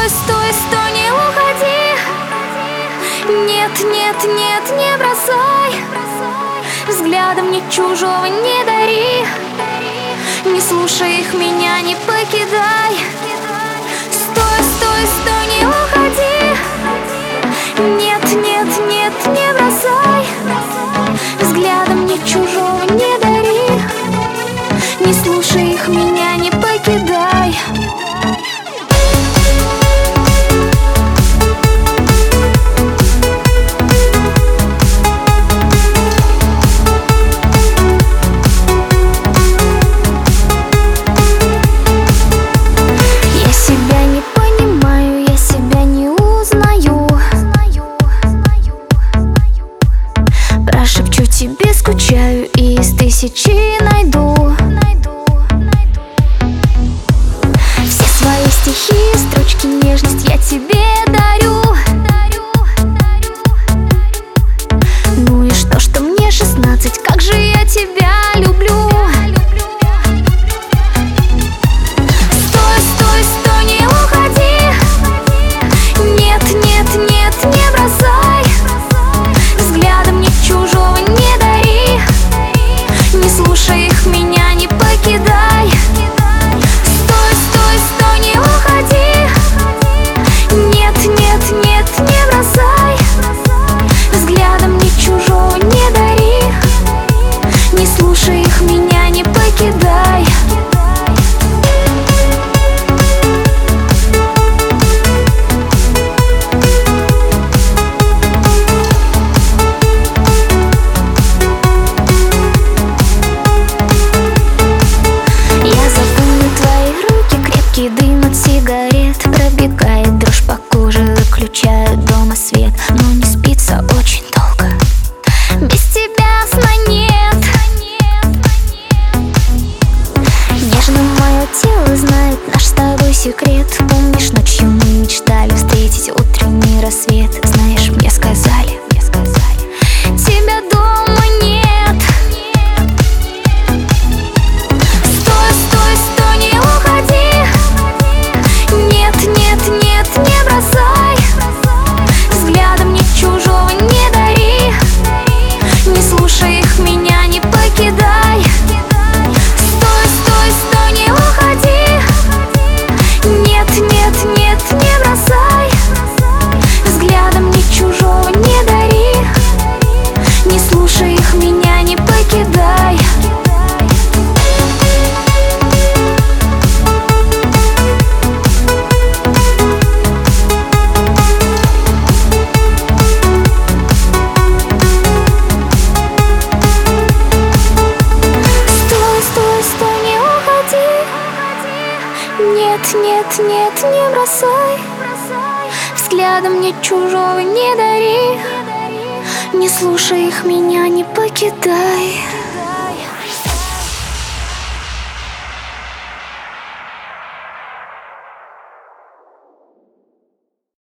Стой, стой, стой, не уходи. Нет, нет, нет, не бросай. Взглядом мне чужого не дари. Не слушай их, меня не покидай. Стой, стой, стой, не уходи. Нет, нет, нет, не бросай. Взглядом мне чужого не дари. Не слушай их, меня не покидай. Прошепчу тебе, скучаю и из тысячи найду все свои стихи, строчки, нежность я тебе дарю. Ну и что мне 16, как же я тебя люблю. Стой, стой, стой, не уходи. Нет, нет, нет, не бросай. Взглядом мне чужого не дари. Не слушай их, меня не покидай. Стой, стой, стой, не уходи. Нет, нет, нет, не бросай. Взглядом мне чужого не дари. Не слушай их, меня не покидай. Дым от сигарет, пробегает дрожь по коже, выключаю дома свет, но не спится очень долго. Без тебя сна нет. Нежно мое тело знает наш с тобой секрет. Помнишь, ночью мы мечтали встретить утренний рассвет. Знаешь, мне сказали, тебя дома нет. Стой, стой, стой, не уходи. Нет, нет, нет, не бросай. Взглядом мне чужого не дари. Не слушай их, меня не покидай. Стой, стой, стой, не уходи. Нет, нет, нет, не бросай. Взглядом мне чужого не дари. Не слушай их, меня не покидай. Нет, нет, нет, не бросай. Взглядом мне чужого не дари. Не слушай их, меня не покидай.